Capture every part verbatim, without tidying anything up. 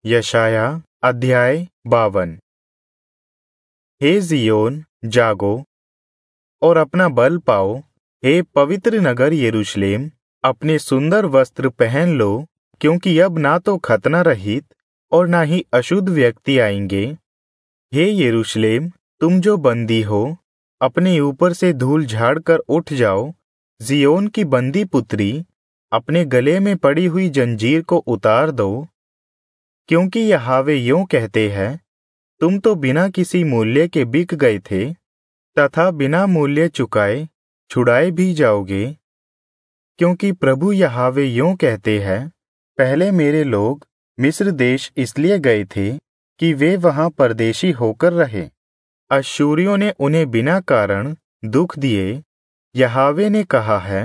यशाया अध्याय बावन। हे जियोन, जागो और अपना बल पाओ। हे पवित्र नगर यरूशलेम, अपने सुंदर वस्त्र पहन लो, क्योंकि अब ना तो खतना रहित और ना ही अशुद्ध व्यक्ति आएंगे। हे यरूशलेम, तुम जो बंदी हो, अपने ऊपर से धूल झाड़कर उठ जाओ। जियोन की बंदी पुत्री, अपने गले में पड़ी हुई जंजीर को उतार दो, क्योंकि यहोवा यों कहते हैं, तुम तो बिना किसी मूल्य के बिक गए थे, तथा बिना मूल्य चुकाए छुड़ाए भी जाओगे। क्योंकि प्रभु यहोवा यों कहते हैं, पहले मेरे लोग मिस्र देश इसलिए गए थे कि वे वहां परदेशी होकर रहे। अश्शूरियों ने उन्हें बिना कारण दुख दिए। यहोवा ने कहा है,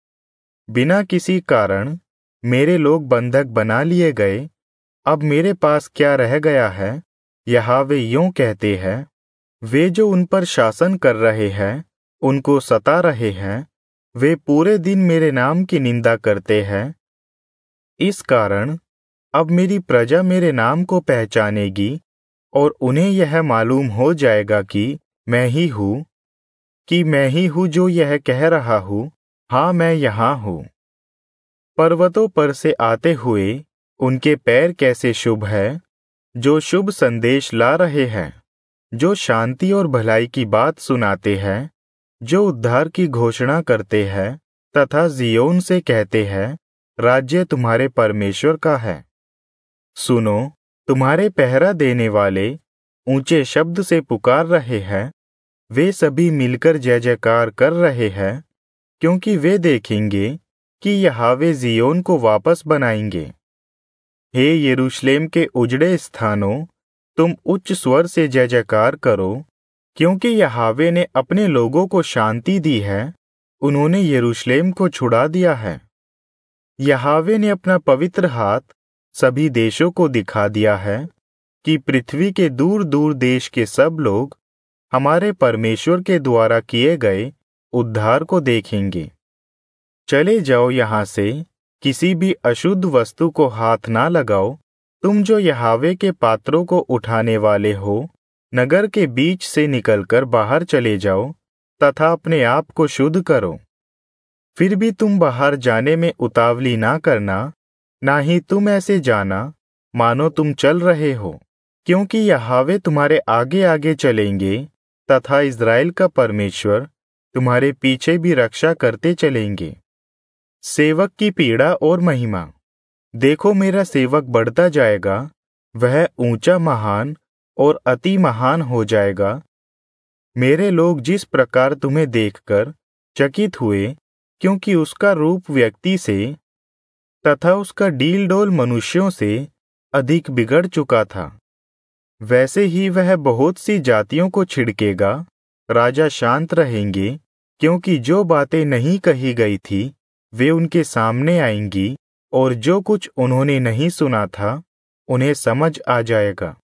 बिना किसी कारण मेरे लोग बंधक बना लिए गए। अब मेरे पास क्या रह गया है? यहोवा यों कहते हैं, वे जो उन पर शासन कर रहे हैं, उनको सता रहे हैं, वे पूरे दिन मेरे नाम की निंदा करते हैं। इस कारण अब मेरी प्रजा मेरे नाम को पहचानेगी और उन्हें यह मालूम हो जाएगा कि मैं ही हूँ, कि मैं ही हूँ जो यह कह रहा हूँ, हाँ मैं यहाँ हूँ। पर्वतों पर से आते हुए उनके पैर कैसे शुभ है, जो शुभ संदेश ला रहे हैं, जो शांति और भलाई की बात सुनाते हैं, जो उद्धार की घोषणा करते हैं, तथा जियोन से कहते हैं, राज्य तुम्हारे परमेश्वर का है। सुनो, तुम्हारे पहरा देने वाले ऊंचे शब्द से पुकार रहे हैं, वे सभी मिलकर जय जयकार कर रहे हैं, क्योंकि वे देखेंगे कि यहोवा जियोन को वापस बनाएंगे। हे यरूशलेम के उजड़े स्थानों, तुम उच्च स्वर से जय जयकार करो, क्योंकि यहोवा ने अपने लोगों को शांति दी है, उन्होंने यरूशलेम को छुड़ा दिया है। यहोवा ने अपना पवित्र हाथ सभी देशों को दिखा दिया है, कि पृथ्वी के दूर दूर देश के सब लोग हमारे परमेश्वर के द्वारा किए गए उद्धार को देखेंगे। चले जाओ यहाँ से, किसी भी अशुद्ध वस्तु को हाथ ना लगाओ। तुम जो यहोवा के पात्रों को उठाने वाले हो, नगर के बीच से निकलकर बाहर चले जाओ तथा अपने आप को शुद्ध करो। फिर भी तुम बाहर जाने में उतावली ना करना, ना ही तुम ऐसे जाना मानो तुम चल रहे हो, क्योंकि यहोवा तुम्हारे आगे आगे चलेंगे तथा इस्राएल का परमेश्वर तुम्हारे पीछे भी रक्षा करते चलेंगे। सेवक की पीड़ा और महिमा। देखो, मेरा सेवक बढ़ता जाएगा, वह ऊंचा महान और अति महान हो जाएगा। मेरे लोग जिस प्रकार तुम्हें देखकर चकित हुए, क्योंकि उसका रूप व्यक्ति से तथा उसका डील डोल मनुष्यों से अधिक बिगड़ चुका था, वैसे ही वह बहुत सी जातियों को छिड़केगा। राजा शांत रहेंगे, क्योंकि जो बातें नहीं कही गई थी वे उनके सामने आएंगी, और जो कुछ उन्होंने नहीं सुना था उन्हें समझ आ जाएगा।